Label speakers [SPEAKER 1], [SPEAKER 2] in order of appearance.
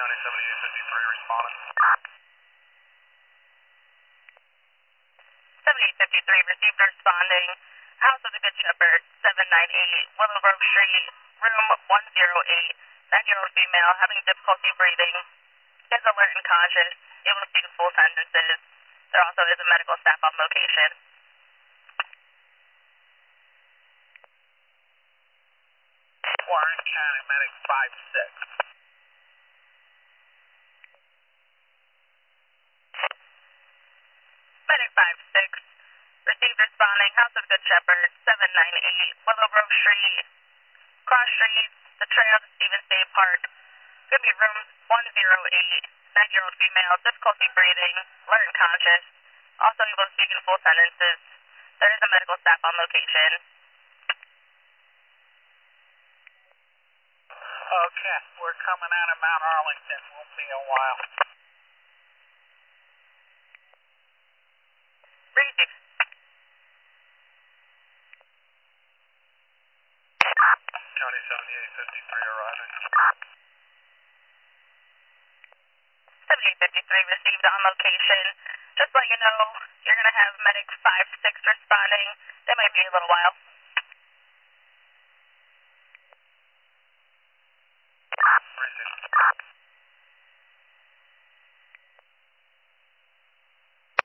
[SPEAKER 1] County 7853 responding.
[SPEAKER 2] 7853 received responding. House of the Good Shepherd, 798 Willow Grove Street, room 108. 9-year-old female having difficulty breathing. Is alert and conscious. Able to speak in full sentences. There also is a medical staff on location.
[SPEAKER 1] Warren County Medic 5-6.
[SPEAKER 2] Medic 5-6 received responding. House of Good Shepherd, 798 Willow Grove Street, Cross Street, the trail to Stevens State Park. Could be room 108. 9-year-old female, difficulty breathing, alert and conscious. Also able to speak in full sentences. There is a medical staff on location.
[SPEAKER 1] Okay, we're coming out of Mount Arlington. We'll be a while.
[SPEAKER 2] Receive.
[SPEAKER 1] County 7853 arriving.
[SPEAKER 2] 7853 received on location. Just let you know, you're going to have Medic 5-6 responding. They might be a little while.